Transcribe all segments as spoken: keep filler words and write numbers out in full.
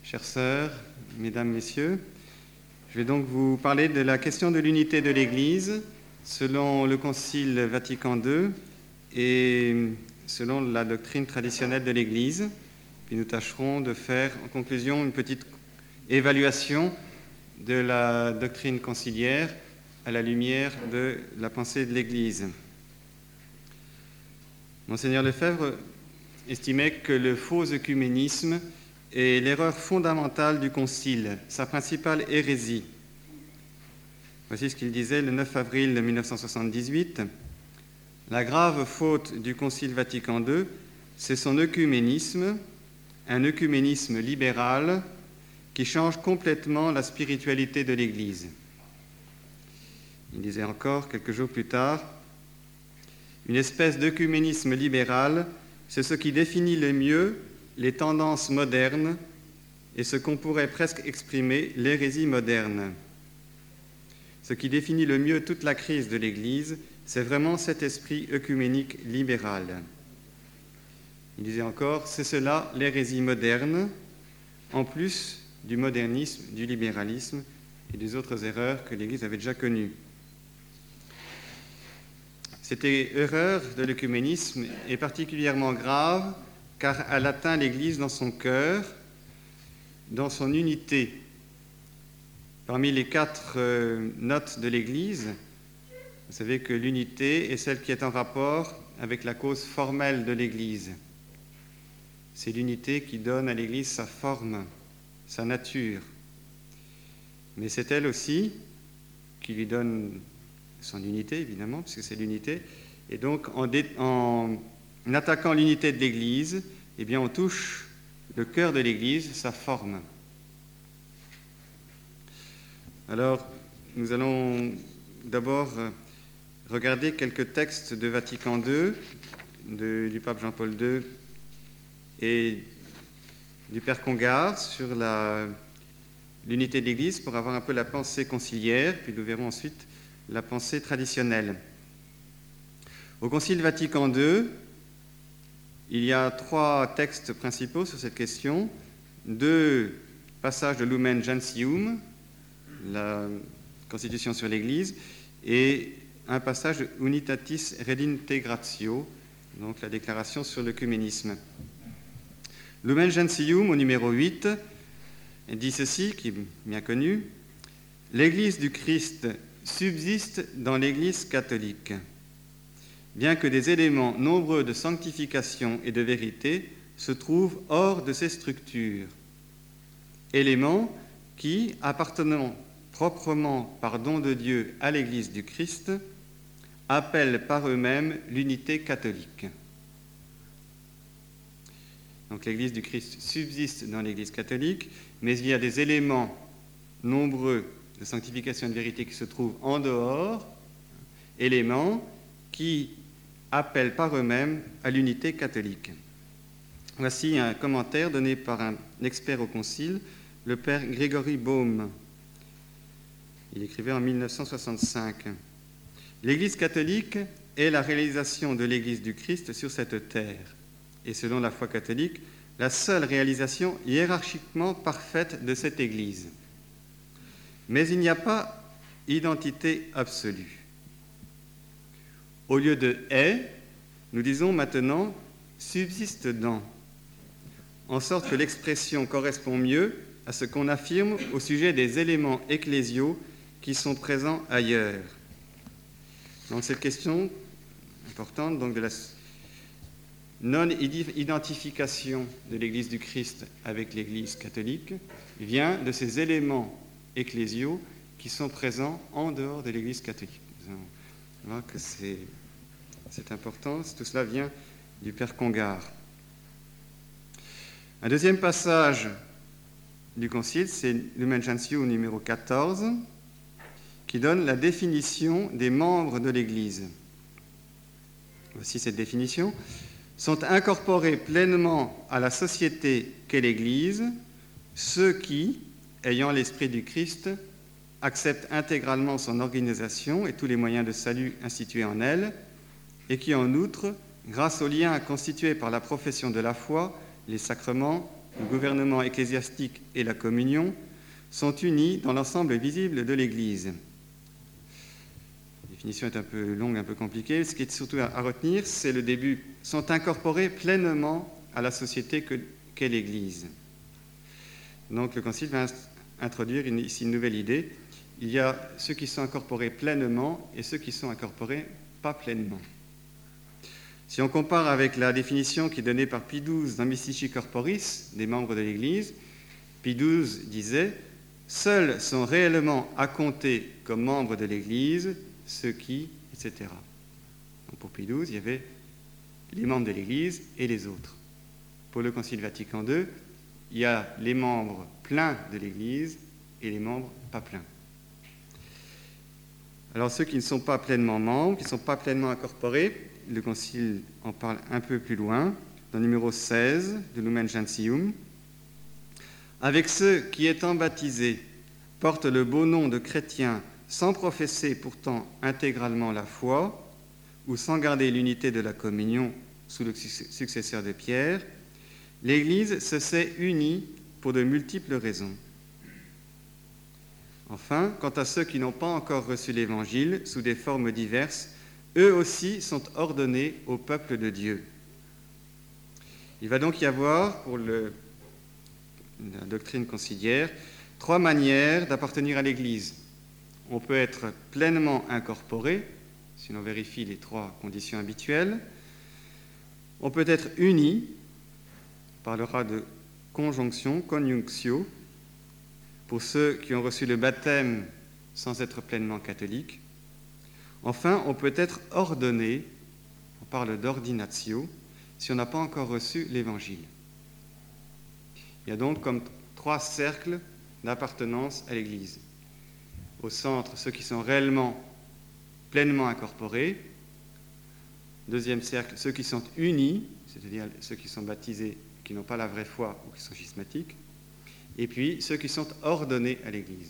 Chères sœurs, mesdames, messieurs, je vais donc vous parler de la question de l'unité de l'Église selon le Concile Vatican deux et selon la doctrine traditionnelle de l'Église. Puis nous tâcherons de faire en conclusion une petite évaluation de la doctrine conciliaire à la lumière de la pensée de l'Église. Monseigneur Lefebvre estimait que le faux œcuménisme est l'erreur fondamentale du Concile, sa principale hérésie. Voici ce qu'il disait le neuf avril mille neuf cent soixante-dix-huit. « La grave faute du Concile Vatican deux, c'est son œcuménisme, un œcuménisme libéral qui change complètement la spiritualité de l'Église. » Il disait encore, quelques jours plus tard, « Une espèce d'œcuménisme libéral, c'est ce qui définit le mieux les tendances modernes et ce qu'on pourrait presque exprimer l'hérésie moderne. Ce qui définit le mieux toute la crise de l'Église, c'est vraiment cet esprit œcuménique libéral. » Il disait encore, c'est cela l'hérésie moderne, en plus du modernisme, du libéralisme et des autres erreurs que l'Église avait déjà connues. Cette erreur de l'œcuménisme est particulièrement grave car elle atteint l'Église dans son cœur, dans son unité. Parmi les quatre euh, notes de l'Église, vous savez que l'unité est celle qui est en rapport avec la cause formelle de l'Église. C'est l'unité qui donne à l'Église sa forme, sa nature. Mais c'est elle aussi qui lui donne son unité, évidemment, puisque c'est l'unité. Et donc, en, dé- en attaquant l'unité de l'Église, eh bien, on touche le cœur de l'Église, sa forme. Alors, nous allons d'abord regarder quelques textes de Vatican deux, de, du pape Jean-Paul deux et du père Congar sur la, l'unité de l'Église pour avoir un peu la pensée conciliaire, puis nous verrons ensuite la pensée traditionnelle. Au Concile Vatican deux, il y a trois textes principaux sur cette question, deux passages de Lumen Gentium, la Constitution sur l'Église, et un passage de Unitatis Redintegratio, donc la déclaration sur l'œcuménisme. Lumen Gentium, au numéro huit, dit ceci, qui est bien connu, « L'Église du Christ subsiste dans l'Église catholique, bien que des éléments nombreux de sanctification et de vérité se trouvent hors de ces structures, éléments qui, appartenant proprement par don de Dieu à l'Église du Christ, appellent par eux-mêmes l'unité catholique. » Donc l'Église du Christ subsiste dans l'Église catholique, mais il y a des éléments nombreux de sanctification et de vérité qui se trouvent en dehors, éléments qui appellent par eux-mêmes à l'unité catholique. Voici un commentaire donné par un expert au Concile, le père Grégory Baum. Il écrivait en mille neuf cent soixante-cinq. « L'Église catholique est la réalisation de l'Église du Christ sur cette terre, et selon la foi catholique, la seule réalisation hiérarchiquement parfaite de cette Église. Mais il n'y a pas identité absolue. Au lieu de « est », nous disons maintenant « subsiste dans », en sorte que l'expression correspond mieux à ce qu'on affirme au sujet des éléments ecclésiaux qui sont présents ailleurs. » Donc cette question importante donc, de la non-identification de l'Église du Christ avec l'Église catholique vient de ces éléments ecclésiaux qui sont présents en dehors de l'Église catholique. Nous allons voir que c'est, c'est important. Tout cela vient du père Congar. Un deuxième passage du Concile, c'est Lumen Gentium numéro quatorze, qui donne la définition des membres de l'Église. Voici cette définition. Sont incorporés pleinement à la société qu'est l'Église ceux qui, ayant l'esprit du Christ, acceptent intégralement son organisation et tous les moyens de salut institués en elle, et qui, en outre, grâce aux liens constitués par la profession de la foi, les sacrements, le gouvernement ecclésiastique et la communion sont unis dans l'ensemble visible de l'Église. La définition est un peu longue, un peu compliquée. Ce qui est surtout à retenir, c'est le début. Sont incorporés pleinement à la société qu'est l'Église. Donc le Concile va introduire une, ici une nouvelle idée. Il y a ceux qui sont incorporés pleinement et ceux qui sont incorporés pas pleinement. Si on compare avec la définition qui est donnée par Pie douze dans Mystici Corporis, des membres de l'Église, Pie douze disait « Seuls sont réellement à compter comme membres de l'Église ceux qui, et cetera » Donc pour Pie douze, il y avait les membres de l'Église et les autres. Pour le Concile Vatican deux, il y a les membres pleins de l'Église et les membres pas pleins. Alors ceux qui ne sont pas pleinement membres, qui ne sont pas pleinement incorporés, le Concile en parle un peu plus loin, dans le numéro seize de Lumen Gentium. Avec ceux qui, étant baptisés, portent le beau nom de chrétiens sans professer pourtant intégralement la foi, ou sans garder l'unité de la communion sous le successeur de Pierre, l'Église se sait unie pour de multiples raisons. Enfin, quant à ceux qui n'ont pas encore reçu l'Évangile sous des formes diverses, eux aussi sont ordonnés au peuple de Dieu. Il va donc y avoir, pour le, la doctrine conciliaire, trois manières d'appartenir à l'Église. On peut être pleinement incorporé, si l'on vérifie les trois conditions habituelles. On peut être uni, on parlera de conjonction, conjunctio, pour ceux qui ont reçu le baptême sans être pleinement catholiques. Enfin, on peut être ordonné, on parle d'ordinatio, si on n'a pas encore reçu l'Évangile. Il y a donc comme trois cercles d'appartenance à l'Église. Au centre, ceux qui sont réellement pleinement incorporés. Deuxième cercle, ceux qui sont unis, c'est-à-dire ceux qui sont baptisés, qui n'ont pas la vraie foi ou qui sont schismatiques. Et puis, ceux qui sont ordonnés à l'Église.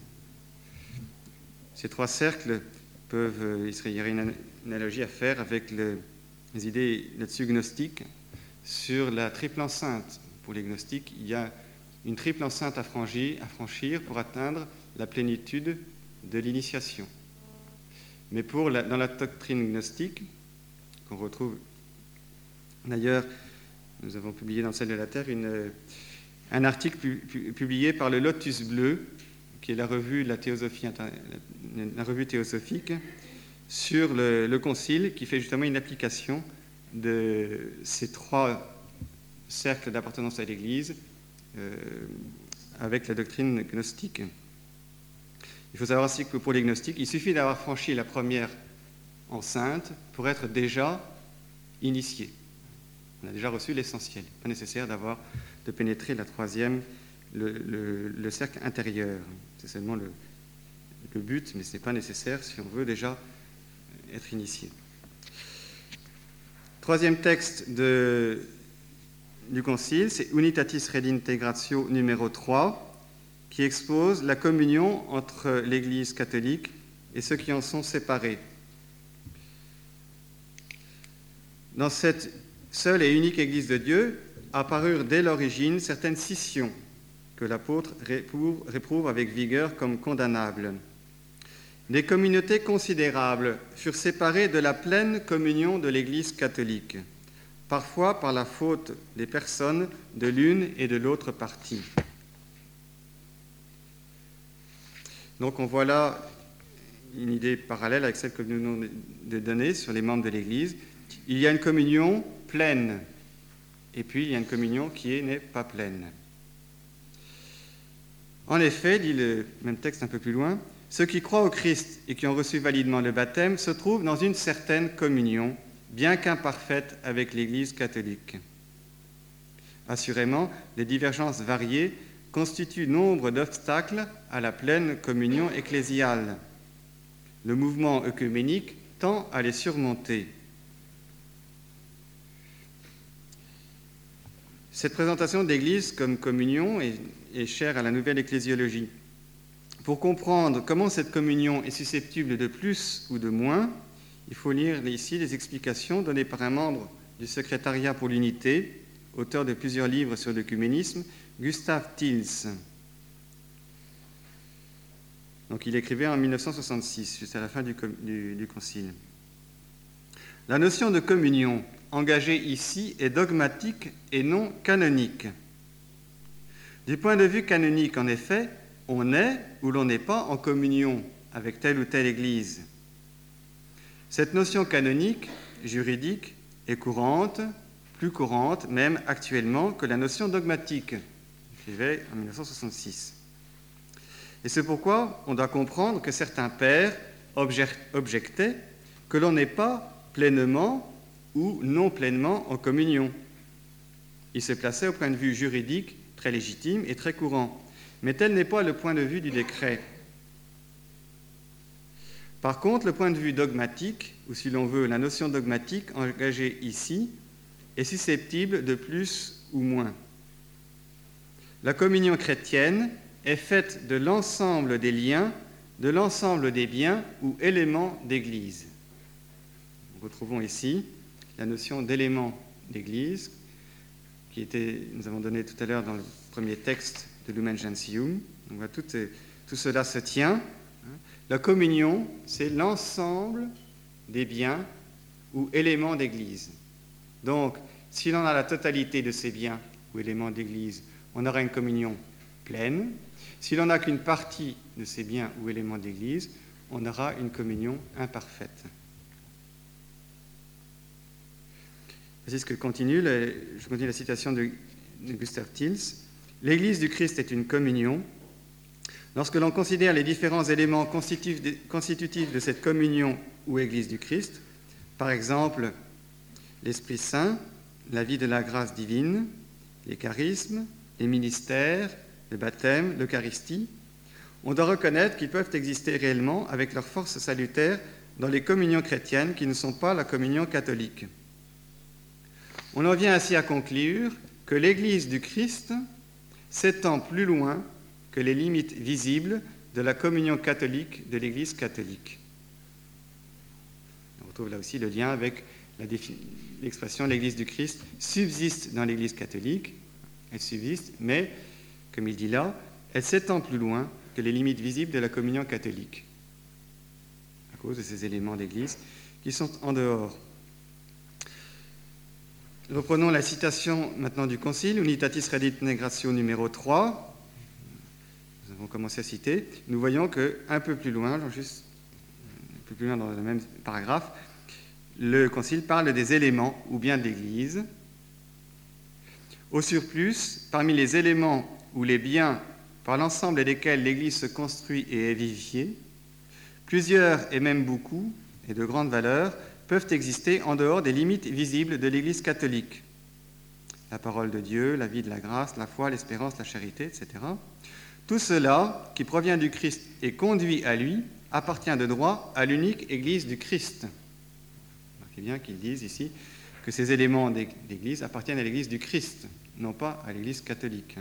Ces trois cercles peuvent, il y aurait une analogie à faire avec le, les idées là-dessus gnostiques sur la triple enceinte. Pour les gnostiques, il y a une triple enceinte à franchir, à franchir pour atteindre la plénitude de l'initiation. Mais pour la, dans la doctrine gnostique, qu'on retrouve d'ailleurs, nous avons publié dans le Ciel de la Terre une, un article pu, pu, publié par le Lotus Bleu, qui est la revue, la, théosophie, la, la revue théosophique, sur le, le Concile, qui fait justement une application de ces trois cercles d'appartenance à l'Église euh, avec la doctrine gnostique. Il faut savoir aussi que pour les gnostiques, il suffit d'avoir franchi la première enceinte pour être déjà initié. On a déjà reçu l'essentiel. Pas nécessaire d'avoir de pénétrer la troisième, le, le, le cercle intérieur. C'est seulement le, le but, mais ce n'est pas nécessaire si on veut déjà être initié. Troisième texte de, du Concile, c'est Unitatis Redintegratio numéro trois, qui expose la communion entre l'Église catholique et ceux qui en sont séparés. Dans cette seule et unique Église de Dieu apparurent dès l'origine certaines scissions que l'apôtre réprouve, réprouve avec vigueur comme condamnables. Des communautés considérables furent séparées de la pleine communion de l'Église catholique, parfois par la faute des personnes de l'une et de l'autre partie. Donc on voit là une idée parallèle avec celle que nous venons de donner sur les membres de l'Église. Il y a une communion pleine, et puis il y a une communion qui n'est pas pleine. En effet, dit le même texte un peu plus loin, ceux qui croient au Christ et qui ont reçu validement le baptême se trouvent dans une certaine communion, bien qu'imparfaite avec l'Église catholique. Assurément, les divergences variées constituent nombre d'obstacles à la pleine communion ecclésiale. Le mouvement œcuménique tend à les surmonter. Cette présentation de l'Église comme communion est, est chère à la nouvelle ecclésiologie. Pour comprendre comment cette communion est susceptible de plus ou de moins, il faut lire ici les explications données par un membre du secrétariat pour l'unité auteur de plusieurs livres sur l'œcuménisme, Gustav Thils. Donc il écrivait en mille neuf cent soixante-six, juste à la fin du, du, du concile. La notion de communion engagée ici est dogmatique et non canonique. Du point de vue canonique, en effet, on est ou l'on n'est pas en communion avec telle ou telle Église. Cette notion canonique, juridique, est courante, plus courante même actuellement que la notion dogmatique, écrivait en mille neuf cent soixante-six. Et c'est pourquoi on doit comprendre que certains pères objectaient que l'on n'est pas pleinement ou non pleinement en communion. Ils se plaçaient au point de vue juridique très légitime et très courant, mais tel n'est pas le point de vue du décret. Par contre, le point de vue dogmatique, ou si l'on veut la notion dogmatique engagée ici, est susceptible de plus ou moins. La communion chrétienne est faite de l'ensemble des liens, de l'ensemble des biens ou éléments d'Église. Nous retrouvons ici la notion d'élément d'Église, qui était, nous avons donné tout à l'heure dans le premier texte de Lumen Gentium. Donc, tout, tout cela se tient. La communion, c'est l'ensemble des biens ou éléments d'Église. Donc, si l'on a la totalité de ces biens ou éléments d'Église, on aura une communion pleine. Si l'on n'a qu'une partie de ces biens ou éléments d'Église, on aura une communion imparfaite. Voici ce que continue, je continue la citation de, de Gustav Thils. « L'Église du Christ est une communion. Lorsque l'on considère les différents éléments constitutifs de cette communion ou Église du Christ, par exemple l'Esprit Saint, la vie de la grâce divine, les charismes, les ministères, le baptême, l'Eucharistie, on doit reconnaître qu'ils peuvent exister réellement avec leur force salutaire dans les communions chrétiennes qui ne sont pas la communion catholique. On en vient ainsi à conclure que l'Église du Christ s'étend plus loin que les limites visibles de la communion catholique de l'Église catholique. On retrouve là aussi le lien avec la défi- l'expression « l'Église du Christ subsiste dans l'Église catholique ». Elle subsiste, mais, comme il dit là, elle s'étend plus loin que les limites visibles de la communion catholique, à cause de ces éléments d'Église qui sont en dehors. Reprenons la citation maintenant du Concile, Unitatis Redintegratio numéro trois. Nous avons commencé à citer. Nous voyons qu'un peu plus loin, juste un peu plus loin dans le même paragraphe, le Concile parle des éléments ou bien de l'Église. Au surplus, parmi les éléments ou les biens par l'ensemble desquels l'Église se construit et est vivifiée, plusieurs et même beaucoup, et de grande valeur, peuvent exister en dehors des limites visibles de l'Église catholique. La parole de Dieu, la vie de la grâce, la foi, l'espérance, la charité, et cetera. Tout cela, qui provient du Christ et conduit à lui, appartient de droit à l'unique Église du Christ. Remarquez bien qu'ils disent ici que ces éléments d'Église appartiennent à l'Église du Christ, non pas à l'Église catholique.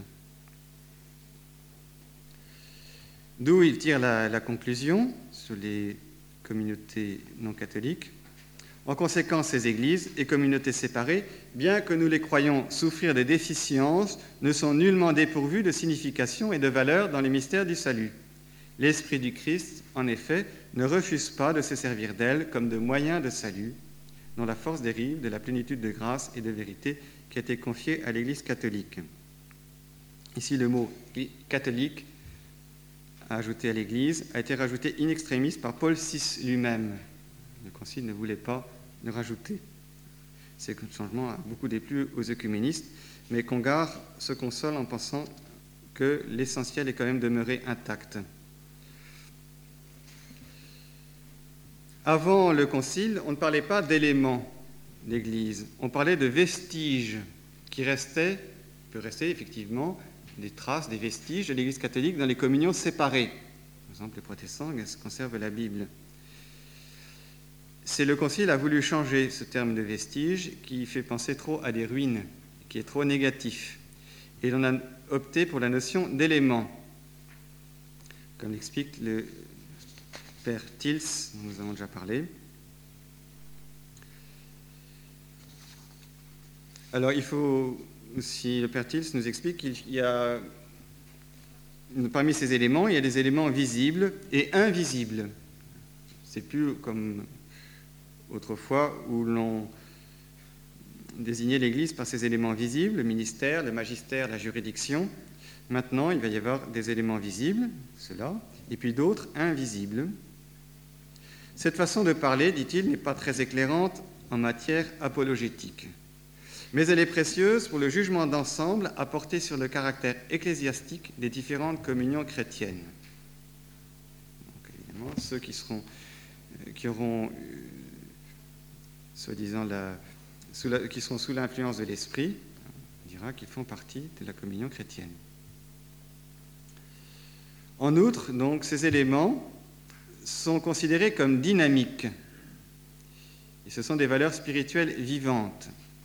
D'où il tire la, la conclusion sur les communautés non catholiques. En conséquence, ces églises et communautés séparées, bien que nous les croyons souffrir de déficiences, ne sont nullement dépourvues de signification et de valeur dans les mystères du salut. L'Esprit du Christ, en effet, ne refuse pas de se servir d'elles comme de moyens de salut, dont la force dérive de la plénitude de grâce et de vérité qui a été confiée à l'Église catholique. Ici, le mot « catholique » ajouté à l'Église a été rajouté in extremis par Paul six lui-même. Le Concile ne voulait pas le rajouter. Ce changement a beaucoup déplu aux œcuménistes, mais Congar se console en pensant que l'essentiel est quand même demeuré intact. Avant le Concile, on ne parlait pas d'éléments d'Église, on parlait de vestiges qui restaient, peut rester effectivement, des traces, des vestiges de l'Église catholique dans les communions séparées. Par exemple, les protestants conservent la Bible. C'est le Concile a voulu changer ce terme de vestige qui fait penser trop à des ruines, qui est trop négatif. Et on a opté pour la notion d'élément, comme l'explique le père Thils, dont nous avons déjà parlé. Alors, il faut aussi, le Père Tils nous explique qu'il y a, parmi ces éléments, il y a des éléments visibles et invisibles. C'est plus comme autrefois où l'on désignait l'Église par ses éléments visibles, le ministère, le magistère, la juridiction. Maintenant, il va y avoir des éléments visibles, ceux-là, et puis d'autres invisibles. Cette façon de parler, dit-il, n'est pas très éclairante en matière apologétique, mais elle est précieuse pour le jugement d'ensemble apporté sur le caractère ecclésiastique des différentes communions chrétiennes. Donc, évidemment, ceux qui, seront, qui auront, euh, soi-disant, la, sous la, qui sont sous l'influence de l'esprit, on dira qu'ils font partie de la communion chrétienne. En outre, donc, ces éléments sont considérés comme dynamiques. Et ce sont des valeurs spirituelles vivantes.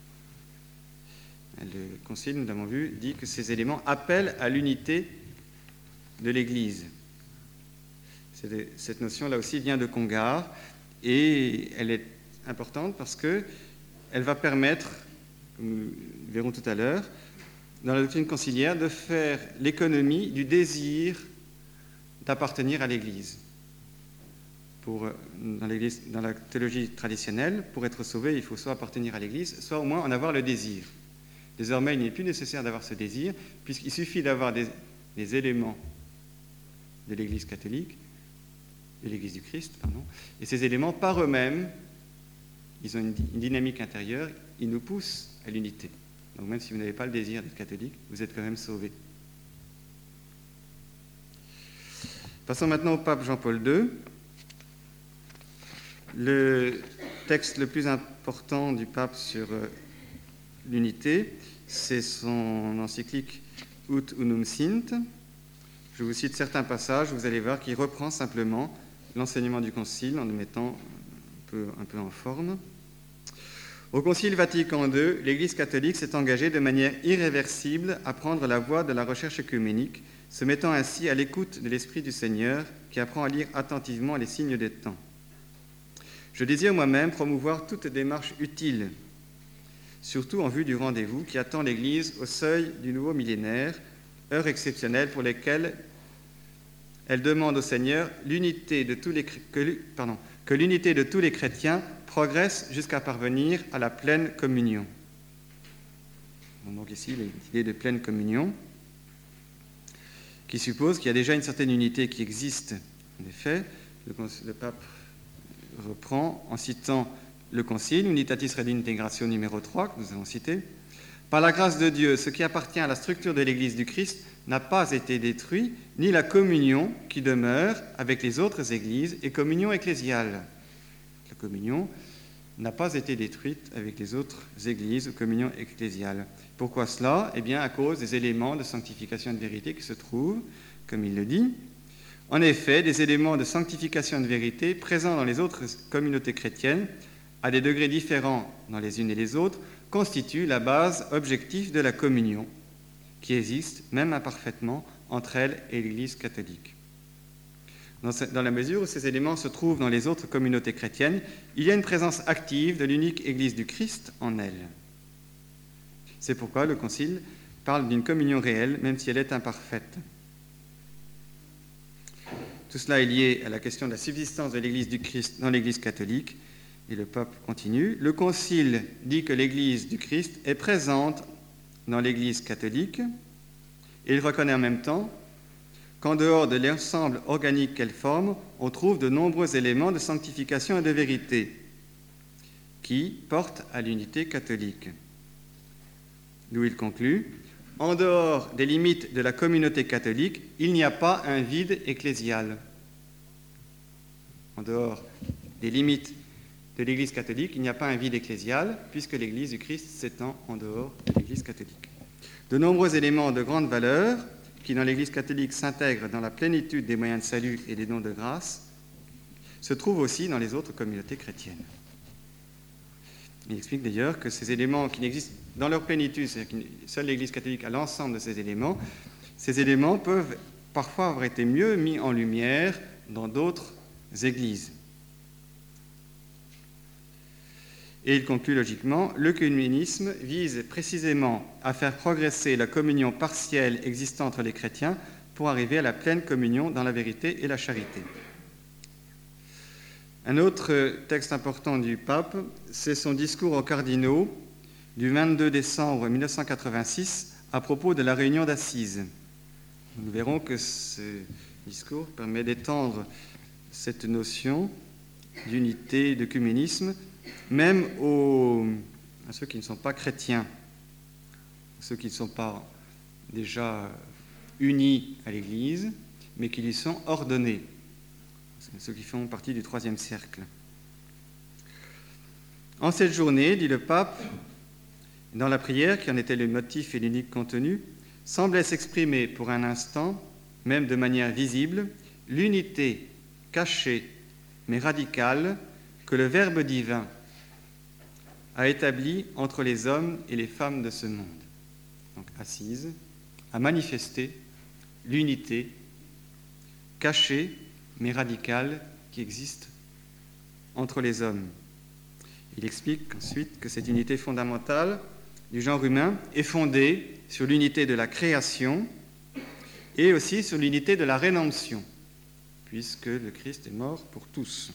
Le Concile, nous l'avons vu, dit que ces éléments appellent à l'unité de l'Église. Cette notion-là aussi vient de Congar, et elle est importante parce qu'elle va permettre, comme nous verrons tout à l'heure, dans la doctrine conciliaire, de faire l'économie du désir d'appartenir à l'Église. Pour, dans, l'Église, dans la théologie traditionnelle, pour être sauvé, il faut soit appartenir à l'Église, soit au moins en avoir le désir. Désormais, il n'est plus nécessaire d'avoir ce désir, puisqu'il suffit d'avoir des, des éléments de l'Église catholique, de l'Église du Christ, pardon, et ces éléments, par eux-mêmes, ils ont une, une dynamique intérieure, ils nous poussent à l'unité. Donc même si vous n'avez pas le désir d'être catholique, vous êtes quand même sauvé. Passons maintenant au pape Jean-Paul deux. Le texte le plus important du pape sur euh, l'unité, c'est son encyclique Ut Unum Sint. Je vous cite certains passages, vous allez voir qu'il reprend simplement l'enseignement du Concile en le mettant un peu, un peu en forme. Au Concile Vatican deux, l'Église catholique s'est engagée de manière irréversible à prendre la voie de la recherche œcuménique, se mettant ainsi à l'écoute de l'Esprit du Seigneur qui apprend à lire attentivement les signes des temps. Je désire moi-même promouvoir toute démarche utile, surtout en vue du rendez-vous qui attend l'Église au seuil du nouveau millénaire, heure exceptionnelle pour laquelle elle demande au Seigneur l'unité de tous les, que, pardon, que l'unité de tous les chrétiens progresse jusqu'à parvenir à la pleine communion. Donc ici, l'idée de pleine communion, qui suppose qu'il y a déjà une certaine unité qui existe. En effet, le, le pape reprend en citant le Concile, Unitatis Redintegratio numéro trois, que nous avons cité. Par la grâce de Dieu, ce qui appartient à la structure de l'Église du Christ n'a pas été détruit, ni la communion qui demeure avec les autres Églises et communion ecclésiale. La communion n'a pas été détruite avec les autres Églises ou communion ecclésiale. Pourquoi cela ? Eh bien, à cause des éléments de sanctification et de vérité qui se trouvent, comme il le dit. En effet, des éléments de sanctification et de vérité présents dans les autres communautés chrétiennes, à des degrés différents dans les unes et les autres, constituent la base objective de la communion, qui existe, même imparfaitement, entre elle et l'Église catholique. Dans la mesure où ces éléments se trouvent dans les autres communautés chrétiennes, il y a une présence active de l'unique Église du Christ en elle. C'est pourquoi le Concile parle d'une communion réelle, même si elle est imparfaite. Tout cela est lié à la question de la subsistance de l'Église du Christ dans l'Église catholique. Et le pape continue. Le Concile dit que l'Église du Christ est présente dans l'Église catholique et il reconnaît en même temps qu'en dehors de l'ensemble organique qu'elle forme, on trouve de nombreux éléments de sanctification et de vérité qui portent à l'unité catholique. D'où il conclut. En dehors des limites de la communauté catholique, il n'y a pas un vide ecclésial. En dehors des limites de l'Église catholique, il n'y a pas un vide ecclésial, puisque l'Église du Christ s'étend en dehors de l'Église catholique. De nombreux éléments de grande valeur, qui dans l'Église catholique s'intègrent dans la plénitude des moyens de salut et des dons de grâce, se trouvent aussi dans les autres communautés chrétiennes. Il explique d'ailleurs que ces éléments qui n'existent dans leur plénitude, c'est-à-dire que seule l'Église catholique a l'ensemble de ces éléments, ces éléments peuvent parfois avoir été mieux mis en lumière dans d'autres églises. Et il conclut logiquement, l'œcuménisme vise précisément à faire progresser la communion partielle existant entre les chrétiens pour arriver à la pleine communion dans la vérité et la charité. Un autre texte important du pape, c'est son discours aux cardinaux du vingt-deux décembre mille neuf cent quatre-vingt-six à propos de la réunion d'assises. Nous verrons que ce discours permet d'étendre cette notion d'unité, d'œcuménisme, même aux, à ceux qui ne sont pas chrétiens, ceux qui ne sont pas déjà unis à l'Église, mais qui lui sont ordonnés, ceux qui font partie du troisième cercle. En cette journée, dit le pape, dans la prière, qui en était le motif et l'unique contenu, semblait s'exprimer pour un instant, même de manière visible, l'unité cachée mais radicale que le Verbe divin a établie entre les hommes et les femmes de ce monde. Donc, assise, a manifesté l'unité cachée mais radicale qui existe entre les hommes. Il explique ensuite que cette unité fondamentale du genre humain est fondée sur l'unité de la création et aussi sur l'unité de la rédemption, puisque le Christ est mort pour tous.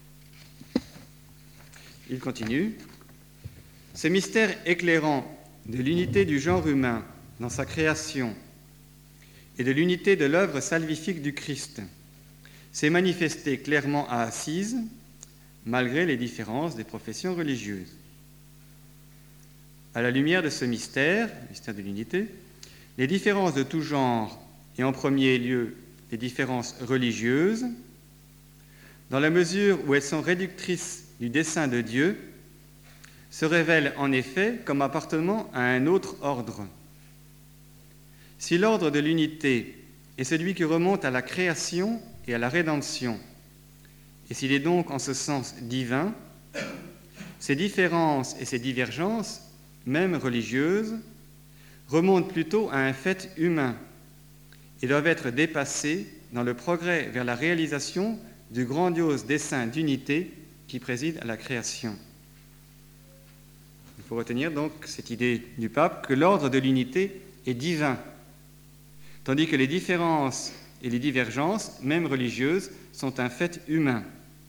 Il continue. Ce mystère éclairant de l'unité du genre humain dans sa création et de l'unité de l'œuvre salvifique du Christ s'est manifesté clairement à Assise, malgré les différences des professions religieuses. À la lumière de ce mystère, le mystère de l'unité, les différences de tout genre, et en premier lieu les différences religieuses, dans la mesure où elles sont réductrices du dessein de Dieu, se révèlent en effet comme appartenant à un autre ordre. Si l'ordre de l'unité est celui qui remonte à la création et à la rédemption, et s'il est donc en ce sens divin, ces différences et ces divergences, même religieuses, remontent plutôt à un fait humain et doivent être dépassées dans le progrès vers la réalisation du grandiose dessein d'unité qui préside à la création. Il faut retenir donc cette idée du pape que l'ordre de l'unité est divin, tandis que les différences et les divergences, même religieuses, sont un fait humain.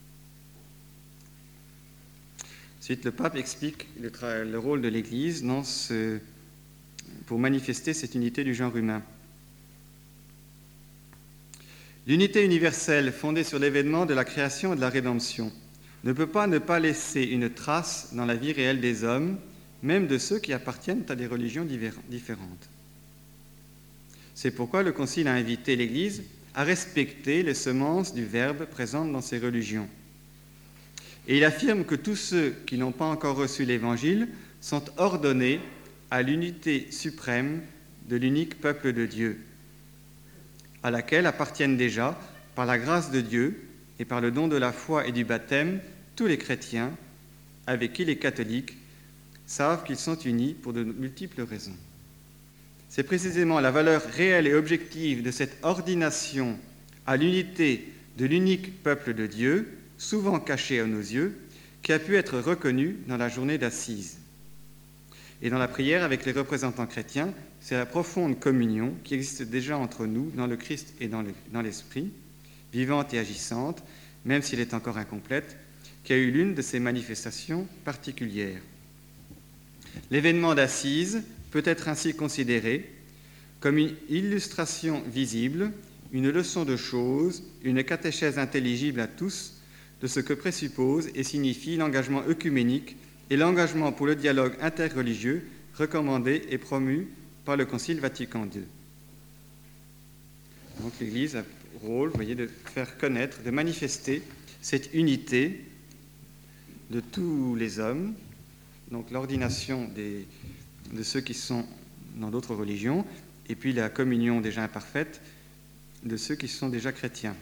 Ensuite, le pape explique le, tra- le rôle de l'Église dans ce, pour manifester cette unité du genre humain. L'unité universelle fondée sur l'événement de la création et de la rédemption ne peut pas ne pas laisser une trace dans la vie réelle des hommes, même de ceux qui appartiennent à des religions différentes. C'est pourquoi le Concile a invité l'Église à respecter les semences du Verbe présentes dans ces religions. Et il affirme que tous ceux qui n'ont pas encore reçu l'Évangile sont ordonnés à l'unité suprême de l'unique peuple de Dieu, à laquelle appartiennent déjà, par la grâce de Dieu et par le don de la foi et du baptême, tous les chrétiens, avec qui les catholiques savent qu'ils sont unis pour de multiples raisons. C'est précisément la valeur réelle et objective de cette ordination à l'unité de l'unique peuple de Dieu, souvent cachée à nos yeux, qui a pu être reconnue dans la journée d'Assise. Et dans la prière avec les représentants chrétiens, c'est la profonde communion qui existe déjà entre nous dans le Christ et dans, le, dans l'Esprit, vivante et agissante, même s'il est encore incomplète, qui a eu l'une de ces manifestations particulières. L'événement d'Assise peut être ainsi considéré comme une illustration visible, une leçon de choses, une catéchèse intelligible à tous de ce que présuppose et signifie l'engagement œcuménique et l'engagement pour le dialogue interreligieux recommandé et promu par le Concile Vatican deux. Donc l'Église a le rôle, vous voyez, de faire connaître, de manifester cette unité de tous les hommes, donc l'ordination des, de ceux qui sont dans d'autres religions, et puis la communion déjà imparfaite de ceux qui sont déjà chrétiens.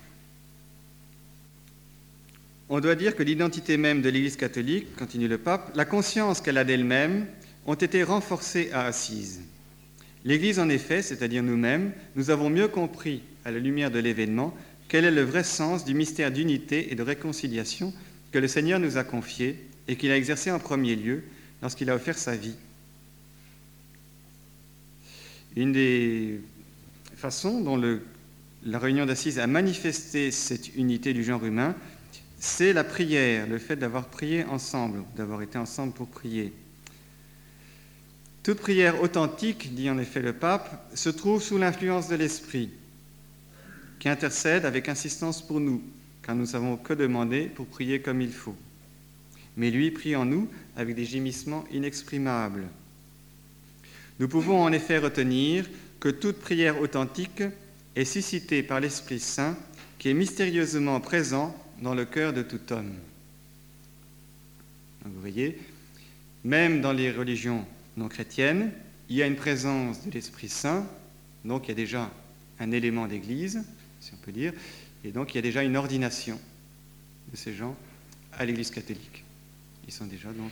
On doit dire que l'identité même de l'Église catholique, continue le pape, la conscience qu'elle a d'elle-même, ont été renforcées à Assise. L'Église, en effet, c'est-à-dire nous-mêmes, nous avons mieux compris, à la lumière de l'événement, quel est le vrai sens du mystère d'unité et de réconciliation que le Seigneur nous a confié et qu'il a exercé en premier lieu lorsqu'il a offert sa vie. Une des façons dont le, la réunion d'assises a manifesté cette unité du genre humain, c'est la prière, le fait d'avoir prié ensemble, d'avoir été ensemble pour prier. Toute prière authentique, dit en effet le pape, se trouve sous l'influence de l'Esprit, qui intercède avec insistance pour nous, car nous ne savons que demander pour prier comme il faut. Mais lui prie en nous avec des gémissements inexprimables. Nous pouvons en effet retenir que toute prière authentique est suscitée par l'Esprit Saint, qui est mystérieusement présent dans le cœur de tout homme. Donc vous voyez, même dans les religions non chrétiennes, il y a une présence de l'Esprit Saint, donc il y a déjà un élément d'Église, si on peut dire, et donc il y a déjà une ordination de ces gens à l'Église catholique. Ils sont déjà donc...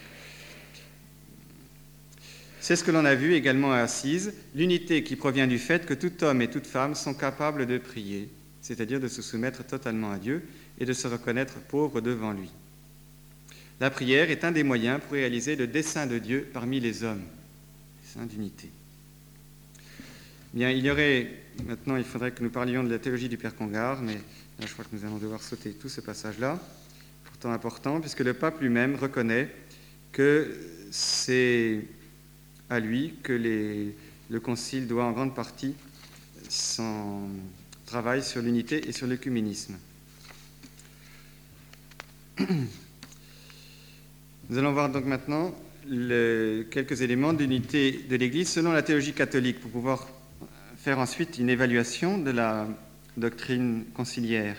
C'est ce que l'on a vu également à Assise, l'unité qui provient du fait que tout homme et toute femme sont capables de prier, c'est-à-dire de se soumettre totalement à Dieu et de se reconnaître pauvres devant lui. La prière est un des moyens pour réaliser le dessein de Dieu parmi les hommes, dessein d'unité. Bien, il y aurait, maintenant il faudrait que nous parlions de la théologie du Père Congar, mais là je crois que nous allons devoir sauter tout ce passage-là, pourtant important, puisque le pape lui-même reconnaît que c'est à lui que les, le Concile doit en grande partie son travail sur l'unité et sur l'œcuménisme. Nous allons voir donc maintenant le, quelques éléments d'unité de l'Église selon la théologie catholique pour pouvoir faire ensuite une évaluation de la doctrine conciliaire.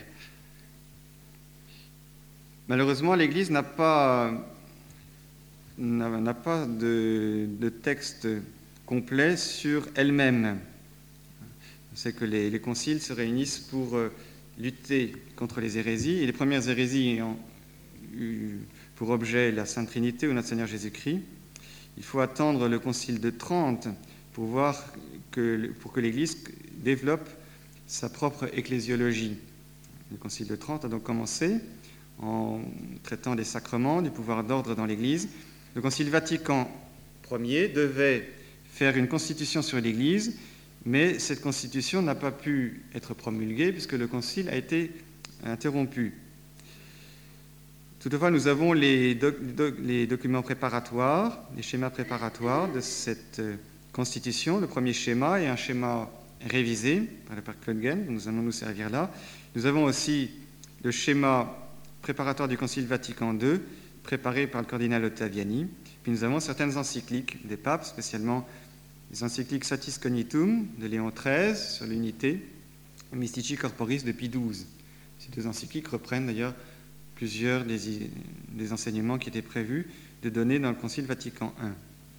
Malheureusement, l'Église n'a pas, n'a, n'a pas de, de texte complet sur elle-même. On sait que les, les conciles se réunissent pour euh, lutter contre les hérésies, et les premières hérésies ayant eu pour objet la Sainte Trinité ou notre Seigneur Jésus-Christ. Il faut attendre le Concile de Trente pour, voir que, pour que l'Église développe sa propre ecclésiologie. Le Concile de Trente a donc commencé en traitant des sacrements, du pouvoir d'ordre dans l'Église. Le Concile Vatican Ier devait faire une constitution sur l'Église, mais cette constitution n'a pas pu être promulguée puisque le Concile a été interrompu. Toutefois, nous avons les, doc, doc, les documents préparatoires, les schémas préparatoires de cette constitution. Le premier schéma est un schéma révisé par le Père Klötgen, dont nous allons nous servir là. Nous avons aussi le schéma préparatoire du Concile Vatican deux, préparé par le cardinal Ottaviani. Puis nous avons certaines encycliques des papes, spécialement les encycliques Satis Cognitum de Léon treize sur l'unité, et Mystici Corporis de Pie douze. Ces deux encycliques reprennent d'ailleurs plusieurs des, des enseignements qui étaient prévus de donner dans le Concile Vatican un.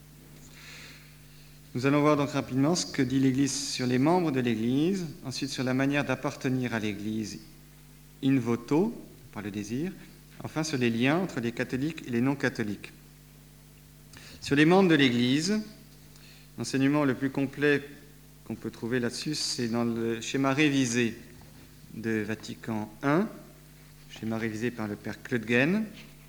Nous allons voir donc rapidement ce que dit l'Église sur les membres de l'Église, ensuite sur la manière d'appartenir à l'Église in voto, par le désir, enfin sur les liens entre les catholiques et les non-catholiques. Sur les membres de l'Église, l'enseignement le plus complet qu'on peut trouver là-dessus, c'est dans le schéma révisé de Vatican un, schéma révisé par le Père Klötgen.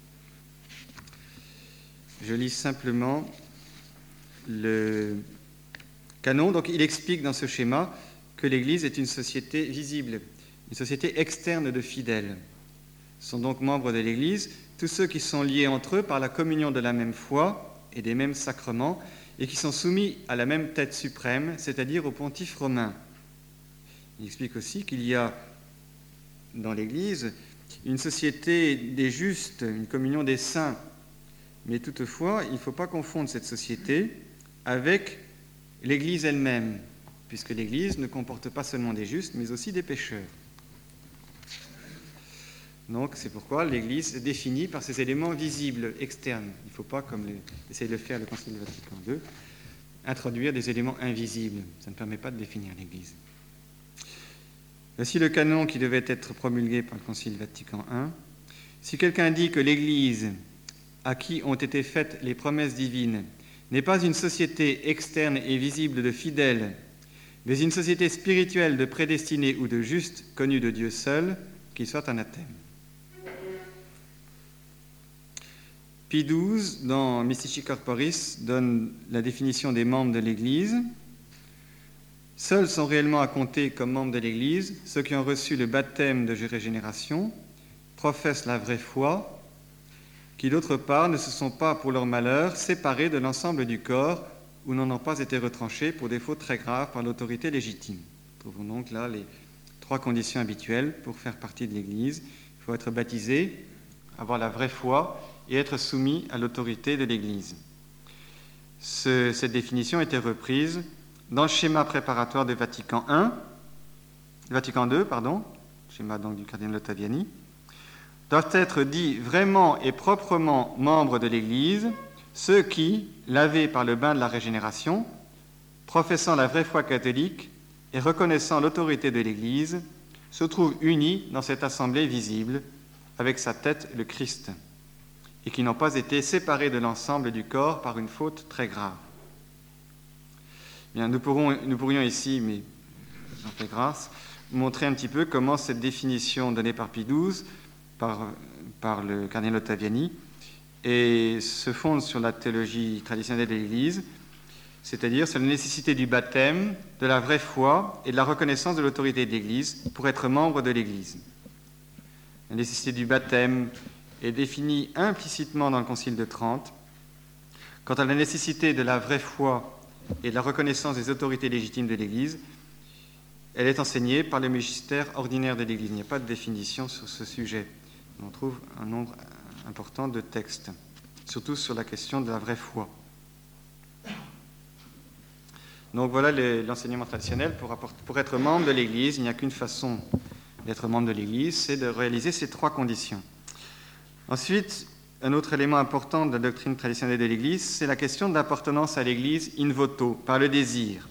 Je lis simplement le canon. Donc, il explique dans ce schéma que l'Église est une société visible, une société externe de fidèles. Ce sont donc membres de l'Église tous ceux qui sont liés entre eux par la communion de la même foi et des mêmes sacrements et qui sont soumis à la même tête suprême, c'est-à-dire au pontife romain. Il explique aussi qu'il y a dans l'Église une société des justes, une communion des saints. Mais toutefois, il ne faut pas confondre cette société avec l'Église elle-même, puisque l'Église ne comporte pas seulement des justes, mais aussi des pécheurs. Donc, c'est pourquoi l'Église est définie par ces éléments visibles, externes. Il ne faut pas, comme essaye de le faire le Concile Vatican deux, introduire des éléments invisibles. Ça ne permet pas de définir l'Église. Voici le canon qui devait être promulgué par le Concile Vatican un. Si quelqu'un dit que l'Église, à qui ont été faites les promesses divines, n'est pas une société externe et visible de fidèles, mais une société spirituelle de prédestinés ou de justes, connus de Dieu seul, qu'il soit anathème. Pie douze, dans Mystici Corporis, donne la définition des membres de l'Église. Seuls sont réellement à compter comme membres de l'Église ceux qui ont reçu le baptême de régénération, professent la vraie foi, qui d'autre part ne se sont pas, pour leur malheur, séparés de l'ensemble du corps ou n'en ont pas été retranchés pour des fautes très graves par l'autorité légitime. Nous trouvons donc là les trois conditions habituelles pour faire partie de l'Église. Il faut être baptisé, avoir la vraie foi et être soumis à l'autorité de l'Église. Ce, cette définition a été reprise dans le schéma préparatoire de Vatican I, Vatican deux, pardon, schéma donc du cardinal Ottaviani, doivent être dits vraiment et proprement membres de l'Église ceux qui, lavés par le bain de la régénération, professant la vraie foi catholique et reconnaissant l'autorité de l'Église, se trouvent unis dans cette assemblée visible, avec sa tête le Christ, et qui n'ont pas été séparés de l'ensemble du corps par une faute très grave. Bien, nous, pourrons, nous pourrions ici, mais j'en fais grâce, montrer un petit peu comment cette définition donnée par Pie douze, par, par le cardinal Ottaviani, et se fonde sur la théologie traditionnelle de l'Église, c'est-à-dire sur la nécessité du baptême, de la vraie foi et de la reconnaissance de l'autorité de l'Église pour être membre de l'Église. La nécessité du baptême est définie implicitement dans le Concile de Trente. Quant à la nécessité de la vraie foi et de la reconnaissance des autorités légitimes de l'Église, elle est enseignée par le magistère ordinaire de l'Église. Il n'y a pas de définition sur ce sujet. On trouve un nombre important de textes, surtout sur la question de la vraie foi. Donc voilà les, l'enseignement traditionnel. Pour, pour être membre de l'Église, il n'y a qu'une façon d'être membre de l'Église, c'est de réaliser ces trois conditions. Ensuite, un autre élément important de la doctrine traditionnelle de l'Église, c'est la question de l'appartenance à l'Église in voto, par le désir.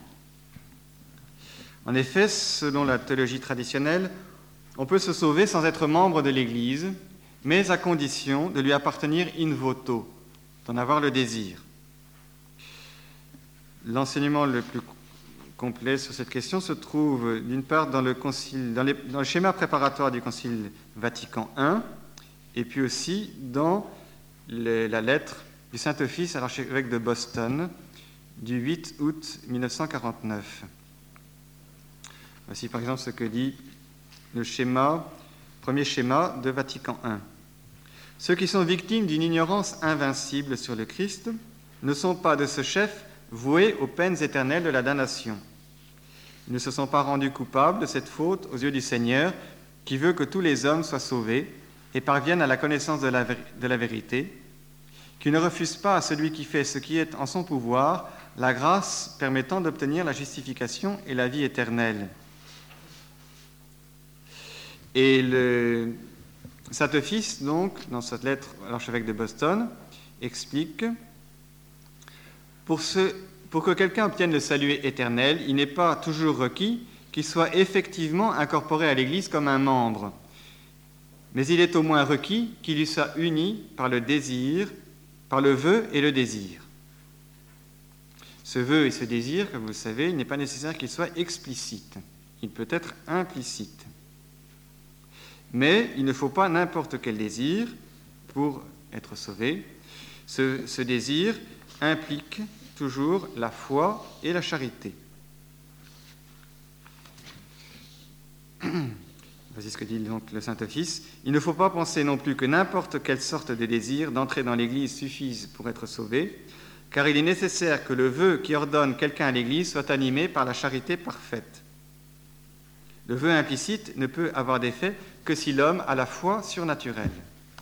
En effet, selon la théologie traditionnelle, on peut se sauver sans être membre de l'Église, mais à condition de lui appartenir in voto, d'en avoir le désir. L'enseignement le plus complet sur cette question se trouve d'une part dans le, concile, dans les, dans le schéma préparatoire du Concile Vatican I, et puis aussi dans les, la lettre du Saint-Office à l'archevêque de Boston du huit août mille neuf cent quarante-neuf. Voici par exemple ce que dit le schéma, premier schéma de Vatican I. Ceux qui sont victimes d'une ignorance invincible sur le Christ ne sont pas de ce chef voués aux peines éternelles de la damnation. Ils ne se sont pas rendus coupables de cette faute aux yeux du Seigneur, qui veut que tous les hommes soient sauvés et parviennent à la connaissance de la, vé- de la vérité, qui ne refuse pas à celui qui fait ce qui est en son pouvoir la grâce permettant d'obtenir la justification et la vie éternelle. Et le Saint-Office, donc, dans cette lettre à l'archevêque de Boston, explique pour, ce, pour que quelqu'un obtienne le salut éternel, il n'est pas toujours requis qu'il soit effectivement incorporé à l'Église comme un membre, mais il est au moins requis qu'il y soit uni par le désir, par le vœu et le désir. Ce vœu et ce désir, comme vous le savez, il n'est pas nécessaire qu'il soit explicite, il peut être implicite. Mais il ne faut pas n'importe quel désir pour être sauvé. Ce, ce désir implique toujours la foi et la charité. Voici ce que dit donc le Saint-Office. Il ne faut pas penser non plus que n'importe quelle sorte de désir d'entrer dans l'Église suffise pour être sauvé, car il est nécessaire que le vœu qui ordonne quelqu'un à l'Église soit animé par la charité parfaite. Le vœu implicite ne peut avoir d'effet que si l'homme a la foi surnaturelle.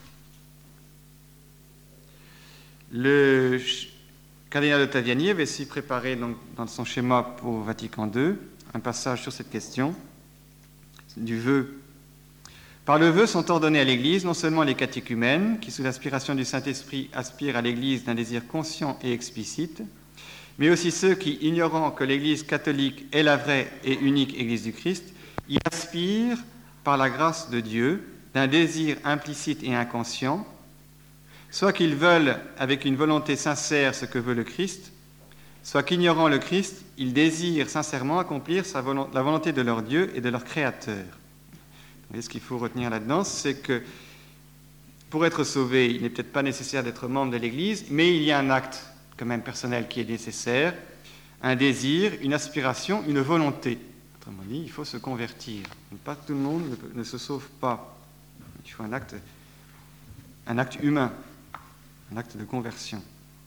Le cardinal Ottaviani avait aussi préparé donc, dans son schéma pour Vatican deux un passage sur cette question du vœu. Par le vœu sont ordonnés à l'Église non seulement les catéchumènes, qui sous l'inspiration du Saint-Esprit aspirent à l'Église d'un désir conscient et explicite, mais aussi ceux qui, ignorant que l'Église catholique est la vraie et unique Église du Christ, y aspirent par la grâce de Dieu d'un désir implicite et inconscient, soit qu'ils veulent avec une volonté sincère ce que veut le Christ, soit qu'ignorant le Christ, ils désirent sincèrement accomplir sa volo- la volonté de leur Dieu et de leur Créateur. Vous voyez, ce qu'il faut retenir là-dedans, c'est que pour être sauvé, il n'est peut-être pas nécessaire d'être membre de l'Église, mais il y a un acte quand même personnel qui est nécessaire, un désir, une aspiration, une volonté. Autrement dit, il faut se convertir. Pas tout le monde ne, ne se sauve pas. Il faut un acte, un acte humain, un acte de conversion.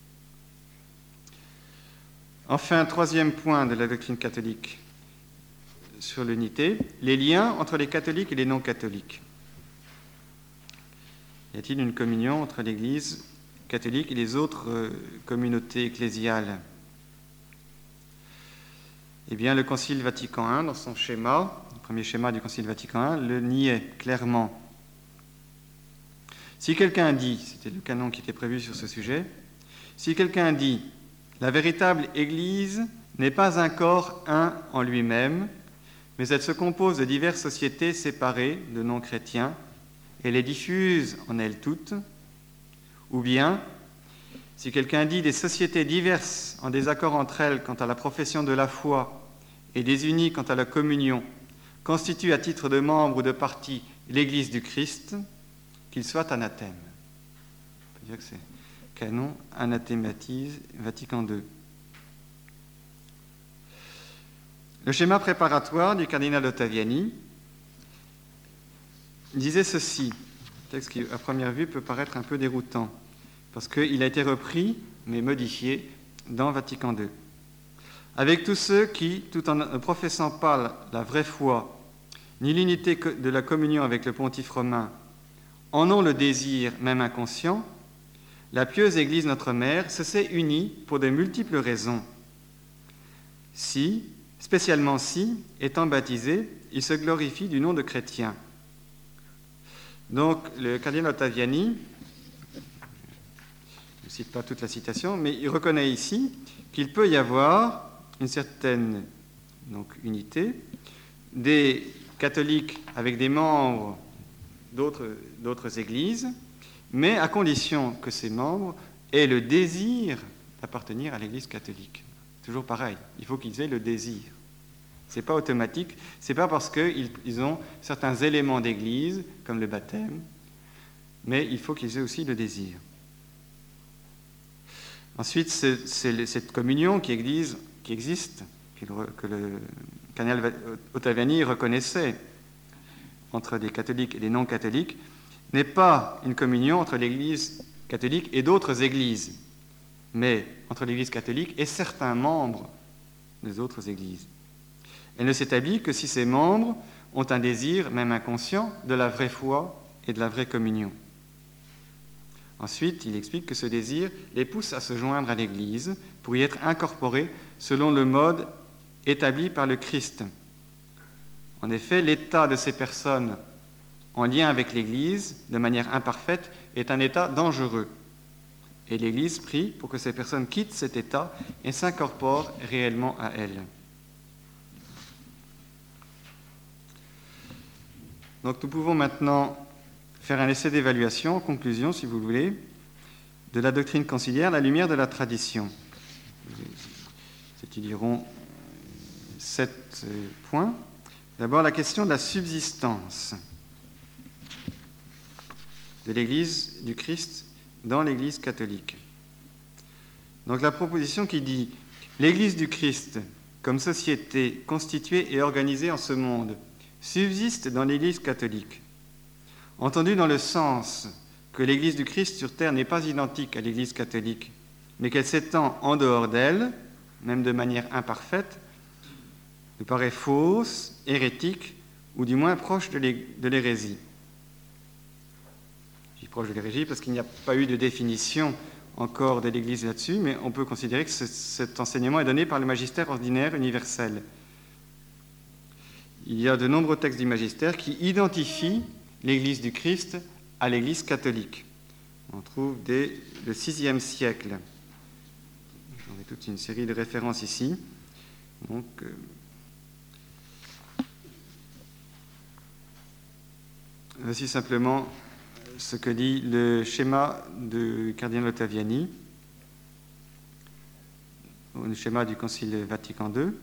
Enfin, troisième point de la doctrine catholique sur l'unité, les liens entre les catholiques et les non-catholiques. Y a-t-il une communion entre l'Église catholique et les autres euh, communautés ecclésiales? Eh bien, le Concile Vatican un, dans son schéma, le premier schéma du Concile Vatican un, le niait clairement. Si quelqu'un dit, c'était le canon qui était prévu sur ce sujet, si quelqu'un dit « La véritable Église n'est pas un corps un en lui-même, mais elle se compose de diverses sociétés séparées de non-chrétiens, et les diffuse en elles toutes », ou bien « Si quelqu'un dit des sociétés diverses en désaccord entre elles quant à la profession de la foi et désunies quant à la communion, constituent à titre de membre ou de partie l'Église du Christ, qu'il soit anathème. » On peut dire que c'est canon anathématise Vatican deux. Le schéma préparatoire du cardinal Ottaviani disait ceci, un texte qui à première vue peut paraître un peu déroutant, parce qu'il a été repris, mais modifié, dans Vatican deux. Avec tous ceux qui, tout en ne professant pas la vraie foi, ni l'unité de la communion avec le pontife romain, en ont le désir, même inconscient, la pieuse Église notre Mère se s'est unie pour de multiples raisons. Si, spécialement si, étant baptisé, il se glorifie du nom de chrétien. Donc, le cardinal Ottaviani, je ne cite pas toute la citation, mais il reconnaît ici qu'il peut y avoir une certaine donc, unité des catholiques avec des membres d'autres, d'autres églises, mais à condition que ces membres aient le désir d'appartenir à l'Église catholique. Toujours pareil, il faut qu'ils aient le désir. Ce n'est pas automatique, ce n'est pas parce qu'ils ils ont certains éléments d'Église, comme le baptême, mais il faut qu'ils aient aussi le désir. Ensuite, c'est, c'est cette communion qui, existe, qui existe, que le cardinal Ottaviani reconnaissait entre des catholiques et des non-catholiques, n'est pas une communion entre l'Église catholique et d'autres églises, mais entre l'Église catholique et certains membres des autres églises. Elle ne s'établit que si ces membres ont un désir, même inconscient, de la vraie foi et de la vraie communion. Ensuite, il explique que ce désir les pousse à se joindre à l'Église pour y être incorporés selon le mode établi par le Christ. En effet, l'état de ces personnes en lien avec l'Église, de manière imparfaite, est un état dangereux. Et l'Église prie pour que ces personnes quittent cet état et s'incorporent réellement à elle. Donc nous pouvons maintenant faire un essai d'évaluation, en conclusion, si vous voulez, de la doctrine conciliaire à la lumière de la tradition. Nous étudierons sept points. D'abord, la question de la subsistance de l'Église du Christ dans l'Église catholique. Donc la proposition qui dit « L'Église du Christ, comme société constituée et organisée en ce monde, subsiste dans l'Église catholique, entendue dans le sens que l'Église du Christ sur terre n'est pas identique à l'Église catholique, mais qu'elle s'étend en dehors d'elle, même de manière imparfaite, nous paraît fausse, hérétique, ou du moins proche de l'hérésie. » Je dis proche de l'hérésie parce qu'il n'y a pas eu de définition encore de l'Église là-dessus, mais on peut considérer que ce, cet enseignement est donné par le magistère ordinaire universel. Il y a de nombreux textes du magistère qui identifient l'Église du Christ à l'Église catholique. On trouve dès le sixième siècle. J'en ai toute une série de références ici. Donc, euh, voici simplement ce que dit le schéma du cardinal Ottaviani, le schéma du Concile Vatican deux,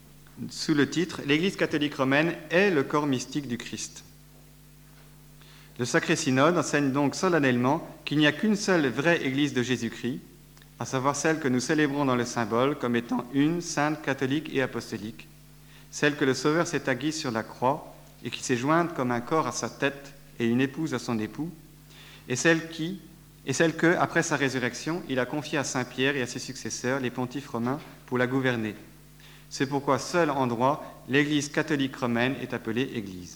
sous le titre « L'Église catholique romaine est le corps mystique du Christ ». Le Sacré Synode enseigne donc solennellement qu'il n'y a qu'une seule vraie Église de Jésus-Christ, à savoir celle que nous célébrons dans le symbole comme étant une, sainte, catholique et apostolique, celle que le Sauveur s'est acquise sur la croix et qui s'est jointe comme un corps à sa tête et une épouse à son époux, et celle qui, et celle que, après sa résurrection, il a confiée à Saint Pierre et à ses successeurs, les pontifes romains, pour la gouverner. C'est pourquoi, seul en droit, l'Église catholique romaine est appelée Église.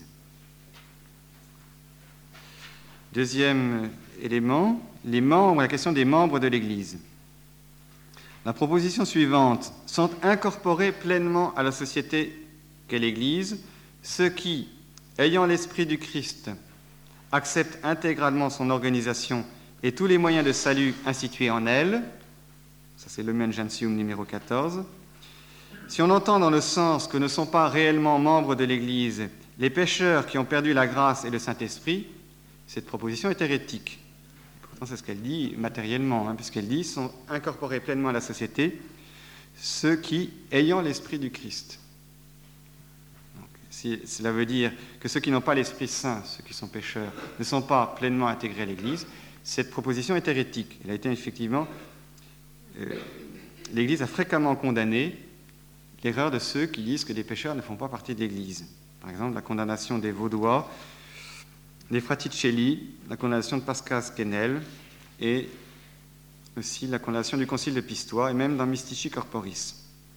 Deuxième élément, les membres, la question des membres de l'Église. La proposition suivante, sont incorporés pleinement à la société qu'est l'Église, ceux qui, ayant l'esprit du Christ, acceptent intégralement son organisation et tous les moyens de salut institués en elle, ça c'est le Lumen Gentium numéro quatorze. Si on entend dans le sens que ne sont pas réellement membres de l'Église les pécheurs qui ont perdu la grâce et le Saint-Esprit, cette proposition est hérétique. Pourtant, c'est ce qu'elle dit matériellement, hein, puisqu'elle dit sont incorporés pleinement à la société ceux qui, ayant l'Esprit du Christ. Donc, si, cela veut dire que ceux qui n'ont pas l'Esprit Saint, ceux qui sont pécheurs, ne sont pas pleinement intégrés à l'Église. Cette proposition est hérétique. Elle a été effectivement... Euh, L'Église a fréquemment condamné l'erreur de ceux qui disent que les pécheurs ne font pas partie de l'Église. Par exemple, la condamnation des Vaudois, des Fraticelli, la condamnation de Pascal Quesnel et aussi la condamnation du Concile de Pistoie et même dans Mystici Corporis.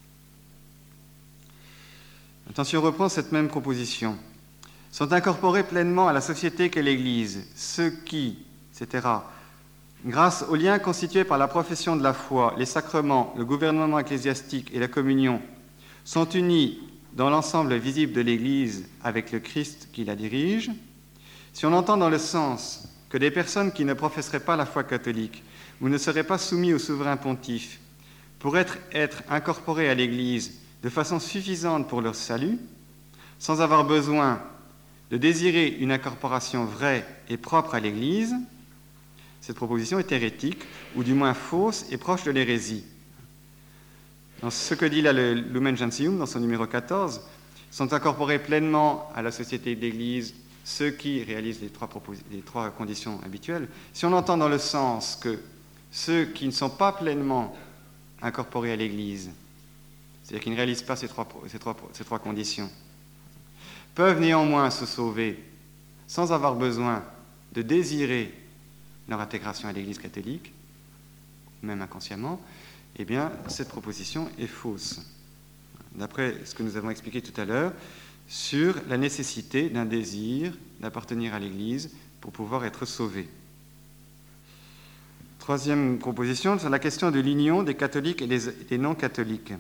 Maintenant, si on reprend cette même proposition, sont incorporés pleinement à la société qu'est l'Église, ceux qui, et cetera, grâce aux liens constitués par la profession de la foi, les sacrements, le gouvernement ecclésiastique et la communion, sont unis dans l'ensemble visible de l'Église avec le Christ qui la dirige. Si on entend dans le sens que des personnes qui ne professeraient pas la foi catholique ou ne seraient pas soumis au souverain pontife pourraient être, être incorporées à l'Église de façon suffisante pour leur salut, sans avoir besoin de désirer une incorporation vraie et propre à l'Église, cette proposition est hérétique, ou du moins fausse et proche de l'hérésie. Dans ce que dit là le Lumen Gentium, dans son numéro quatorze, sont incorporés pleinement à la société de l'Église ceux qui réalisent les trois, propos- les trois conditions habituelles. Si on entend dans le sens que ceux qui ne sont pas pleinement incorporés à l'Église, c'est-à-dire qui ne réalisent pas ces trois, ces trois, ces trois conditions, peuvent néanmoins se sauver sans avoir besoin de désirer leur intégration à l'Église catholique, même inconsciemment, eh bien, cette proposition est fausse. D'après ce que nous avons expliqué tout à l'heure, sur la nécessité d'un désir d'appartenir à l'Église pour pouvoir être sauvé. Troisième proposition, sur la question de l'union des catholiques et des, des non-catholiques.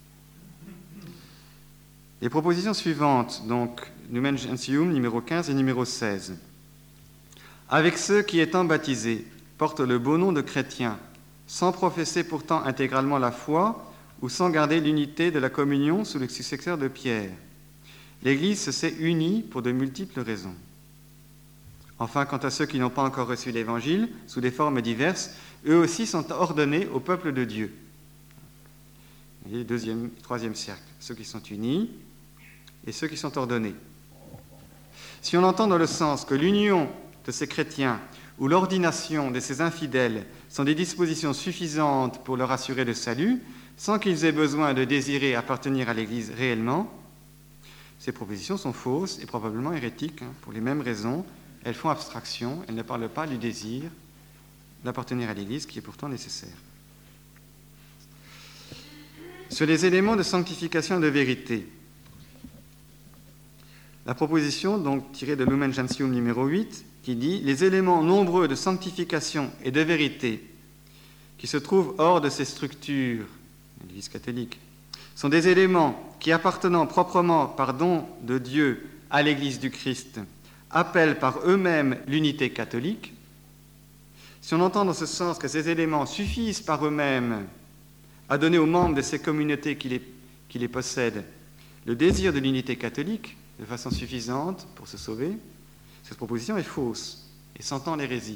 Les propositions suivantes, donc, Lumen Gentium, numéro quinze et numéro seize. Avec ceux qui, étant baptisés, portent le beau nom de chrétiens, sans professer pourtant intégralement la foi ou sans garder l'unité de la communion sous le successeur de Pierre. L'Église se s'est unie pour de multiples raisons. Enfin, quant à ceux qui n'ont pas encore reçu l'Évangile, sous des formes diverses, eux aussi sont ordonnés au peuple de Dieu. Et deuxième, troisième cercle, ceux qui sont unis et ceux qui sont ordonnés. Si on entend dans le sens que l'union de ces chrétiens ou l'ordination de ces infidèles sont des dispositions suffisantes pour leur assurer le salut, sans qu'ils aient besoin de désirer appartenir à l'Église réellement, ces propositions sont fausses et probablement hérétiques, hein, pour les mêmes raisons. Elles font abstraction, elles ne parlent pas du désir d'appartenir à l'Église qui est pourtant nécessaire. Sur les éléments de sanctification et de vérité, la proposition, donc tirée de Lumen Gentium numéro huit, qui dit « Les éléments nombreux de sanctification et de vérité qui se trouvent hors de ces structures, l'Église catholique, sont des éléments qui, appartenant proprement par don de Dieu à l'Église du Christ, appellent par eux-mêmes l'unité catholique. Si on entend dans ce sens que ces éléments suffisent par eux-mêmes à donner aux membres de ces communautés qui les, qui les possèdent le désir de l'unité catholique de façon suffisante pour se sauver, cette proposition est fausse et s'entend l'hérésie.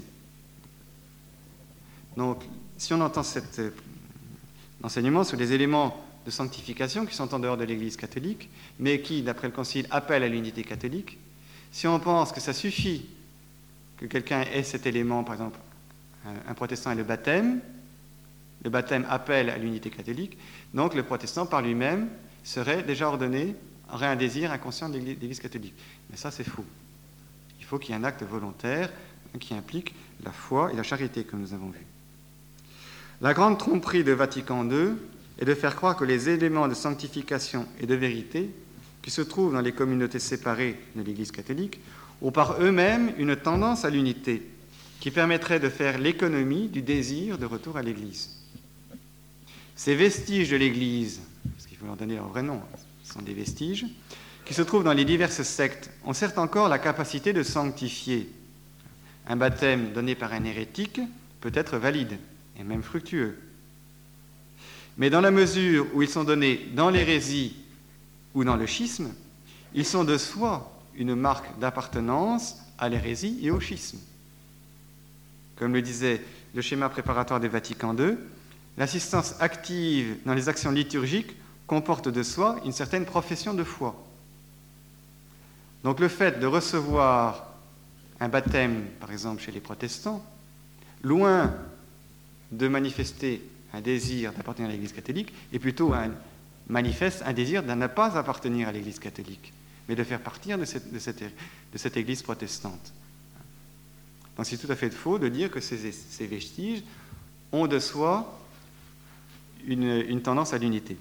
Donc, si on entend cet euh, enseignement sur les éléments de sanctification qui sont en dehors de l'Église catholique, mais qui, d'après le Concile, appellent à l'unité catholique, si on pense que ça suffit que quelqu'un ait cet élément, par exemple, un protestant ait le baptême, le baptême appelle à l'unité catholique, donc le protestant par lui-même serait déjà ordonné, aurait un désir inconscient de l'Église catholique. Mais ça, c'est faux. Il faut qu'il y ait un acte volontaire qui implique la foi et la charité, comme nous avons vu. La grande tromperie de Vatican deux est de faire croire que les éléments de sanctification et de vérité qui se trouvent dans les communautés séparées de l'Église catholique ont par eux-mêmes une tendance à l'unité qui permettrait de faire l'économie du désir de retour à l'Église. Ces vestiges de l'Église, parce qu'il faut leur donner leur vrai nom, ce sont des vestiges, qui se trouvent dans les diverses sectes, ont certes encore la capacité de sanctifier. Un baptême donné par un hérétique peut être valide et même fructueux. Mais dans la mesure où ils sont donnés dans l'hérésie ou dans le schisme, ils sont de soi une marque d'appartenance à l'hérésie et au schisme. Comme le disait le schéma préparatoire de Vatican deux, l'assistance active dans les actions liturgiques comporte de soi une certaine profession de foi. Donc le fait de recevoir un baptême, par exemple chez les protestants, loin de manifester un désir d'appartenir à l'Église catholique, est plutôt un, manifeste un désir de ne pas appartenir à l'Église catholique, mais de faire partir de cette, de cette, de cette Église protestante. Donc c'est tout à fait faux de dire que ces, ces vestiges ont de soi une, une tendance à l'unité.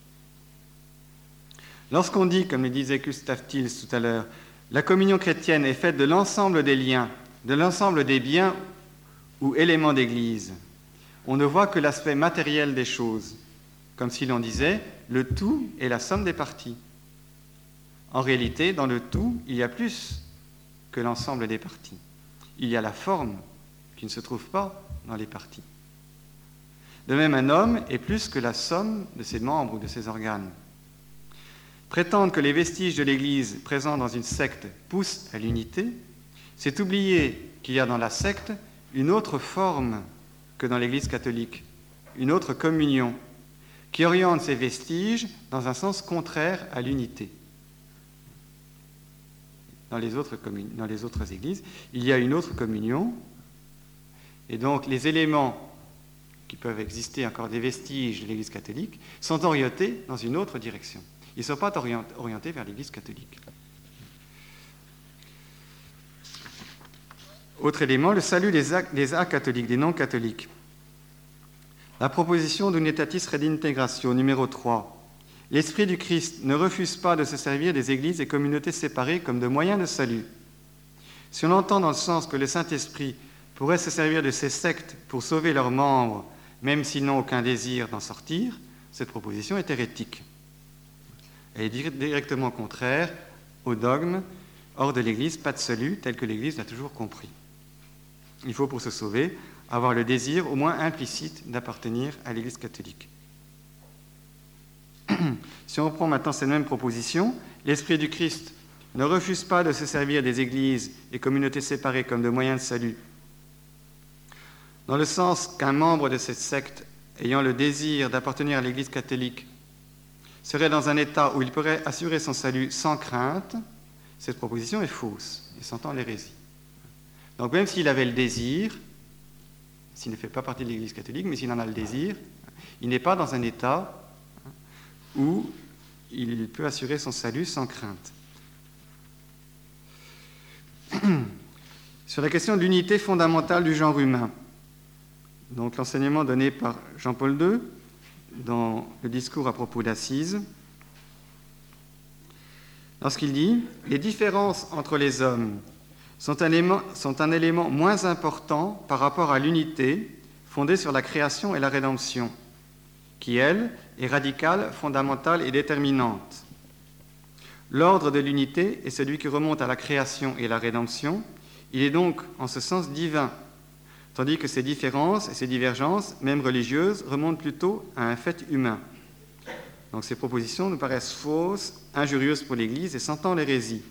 Lorsqu'on dit, comme le disait Gustav Thiels tout à l'heure, la communion chrétienne est faite de l'ensemble des liens, de l'ensemble des biens ou éléments d'Église, on ne voit que l'aspect matériel des choses, comme si l'on disait « le tout est la somme des parties ». En réalité, dans le tout, il y a plus que l'ensemble des parties. Il y a la forme qui ne se trouve pas dans les parties. De même, un homme est plus que la somme de ses membres ou de ses organes. Prétendre que les vestiges de l'Église présents dans une secte poussent à l'unité, c'est oublier qu'il y a dans la secte une autre forme que dans l'Église catholique, une autre communion, qui oriente ces vestiges dans un sens contraire à l'unité. Dans les autres commun... dans les autres églises, il y a une autre communion, et donc les éléments qui peuvent exister, encore des vestiges de l'Église catholique, sont orientés dans une autre direction. Ils ne sont pas orientés vers l'Église catholique. Autre élément, le salut des actes, des actes catholiques, des non-catholiques. La proposition d'Unitatis Redintegratio, numéro trois. L'Esprit du Christ ne refuse pas de se servir des églises et communautés séparées comme de moyens de salut. Si on l'entend dans le sens que le Saint-Esprit pourrait se servir de ces sectes pour sauver leurs membres, même s'ils n'ont aucun désir d'en sortir, cette proposition est hérétique. Elle est directement contraire au dogme « hors de l'Église, pas de salut » tel que l'Église l'a toujours compris. Il faut, pour se sauver, avoir le désir, au moins implicite, d'appartenir à l'Église catholique. Si on reprend maintenant cette même proposition, l'Esprit du Christ ne refuse pas de se servir des églises et communautés séparées comme de moyens de salut, dans le sens qu'un membre de cette secte ayant le désir d'appartenir à l'Église catholique serait dans un état où il pourrait assurer son salut sans crainte, cette proposition est fausse et s'entend l'hérésie. Donc même s'il avait le désir, s'il ne fait pas partie de l'Église catholique, mais s'il en a le désir, il n'est pas dans un état où il peut assurer son salut sans crainte. Sur la question de l'unité fondamentale du genre humain, donc l'enseignement donné par Jean-Paul deux dans le discours à propos d'Assise, lorsqu'il dit « Les différences entre les hommes sont un élément, sont un élément moins important par rapport à l'unité fondée sur la création et la rédemption, qui, elle, est radicale, fondamentale et déterminante. L'ordre de l'unité est celui qui remonte à la création et la rédemption. Il est donc, en ce sens, divin, tandis que ces différences et ces divergences, même religieuses, remontent plutôt à un fait humain. » Donc ces propositions nous paraissent fausses, injurieuses pour l'Église et sentant l'hérésie.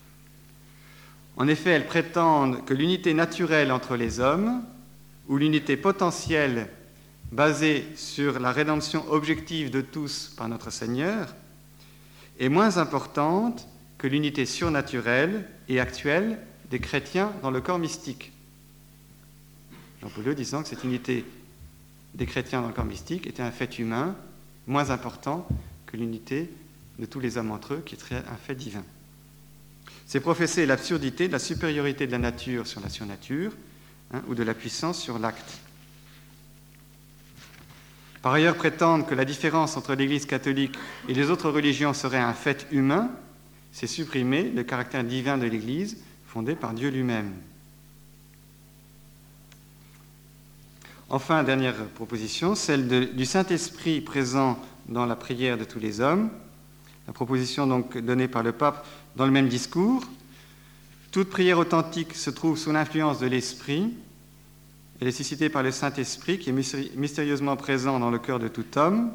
En effet, elles prétendent que l'unité naturelle entre les hommes, ou l'unité potentielle basée sur la rédemption objective de tous par notre Seigneur, est moins importante que l'unité surnaturelle et actuelle des chrétiens dans le corps mystique. Jean-Paul deux disant que cette unité des chrétiens dans le corps mystique était un fait humain moins important que l'unité de tous les hommes entre eux, qui est un fait divin. C'est professer l'absurdité de la supériorité de la nature sur la surnature, hein, ou de la puissance sur l'acte. Par ailleurs, prétendre que la différence entre l'Église catholique et les autres religions serait un fait humain, c'est supprimer le caractère divin de l'Église fondé par Dieu lui-même. Enfin, dernière proposition, celle de, du Saint-Esprit présent dans la prière de tous les hommes. La proposition donc donnée par le pape dans le même discours. Toute prière authentique se trouve sous l'influence de l'Esprit. Elle est suscitée par le Saint-Esprit qui est mystérieusement présent dans le cœur de tout homme.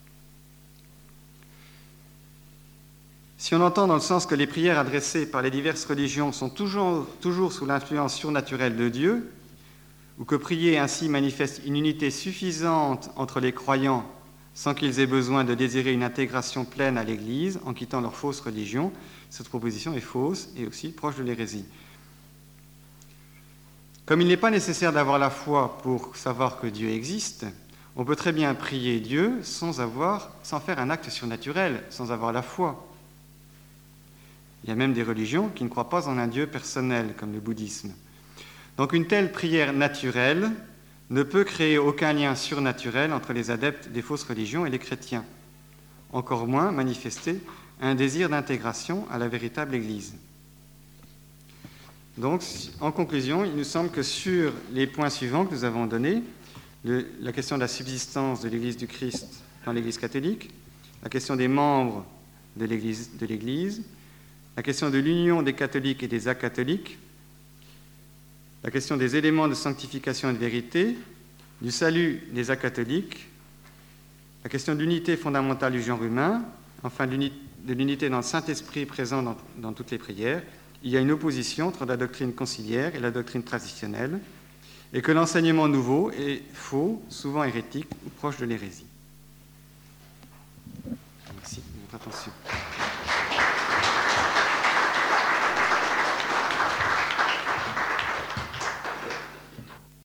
Si on entend dans le sens que les prières adressées par les diverses religions sont toujours, toujours sous l'influence surnaturelle de Dieu, ou que prier ainsi manifeste une unité suffisante entre les croyants sans qu'ils aient besoin de désirer une intégration pleine à l'Église en quittant leur fausse religion, cette proposition est fausse et aussi proche de l'hérésie. Comme il n'est pas nécessaire d'avoir la foi pour savoir que Dieu existe, on peut très bien prier Dieu sans, avoir, sans faire un acte surnaturel, sans avoir la foi. Il y a même des religions qui ne croient pas en un Dieu personnel, comme le bouddhisme. Donc une telle prière naturelle ne peut créer aucun lien surnaturel entre les adeptes des fausses religions et les chrétiens, encore moins manifester un désir d'intégration à la véritable Église. Donc, en conclusion, il nous semble que sur les points suivants que nous avons donnés, le, la question de la subsistance de l'Église du Christ dans l'Église catholique, la question des membres de l'Église, de l'Église, la question de l'union des catholiques et des acatholiques, la question des éléments de sanctification et de vérité, du salut des acatholiques, la question de l'unité fondamentale du genre humain, enfin de l'unité dans le Saint-Esprit présent dans, dans toutes les prières. Il y a une opposition entre la doctrine conciliaire et la doctrine traditionnelle, et que l'enseignement nouveau est faux, souvent hérétique ou proche de l'hérésie. Merci de votre attention.